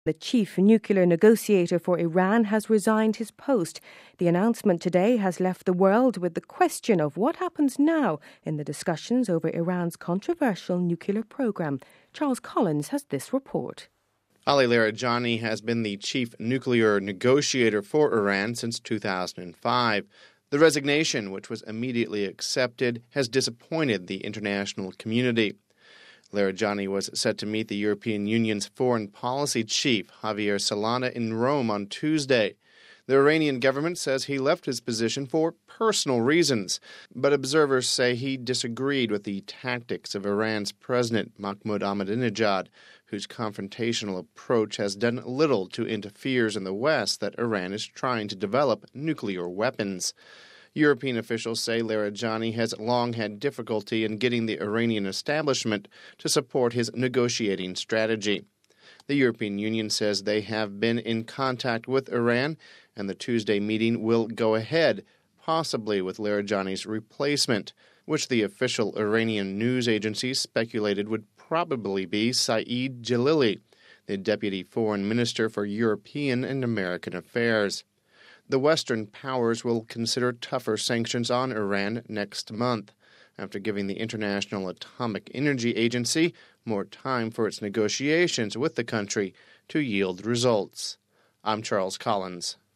The chief nuclear negotiator for Iran has resigned his post. The announcement today has left the world with the question of what happens now in the discussions over Iran's controversial nuclear program. Charles Collins has this report. Ali Larijani has been the chief nuclear negotiator for Iran since 2005. The resignation, which was immediately accepted, has disappointed the international community. Larijani was set to meet the European Union's foreign policy chief, Javier Solana, in Rome on Tuesday. The Iranian government says he left his position for personal reasons, but observers say he disagreed with the tactics of Iran's President Mahmoud Ahmadinejad, whose confrontational approach has done little to interfere in the West that Iran is trying to develop nuclear weapons. European officials say Larijani has long had difficulty in getting the Iranian establishment to support his negotiating strategy. The European Union says they have been in contact with Iran, and the Tuesday meeting will go ahead, possibly with Larijani's replacement, which the official Iranian news agency speculated would probably be Saeed Jalili, the deputy foreign minister for European and American affairs. The Western powers will consider tougher sanctions on Iran next month, after giving the International Atomic Energy Agency more time for its negotiations with the country to yield results. I'm Charles Collins.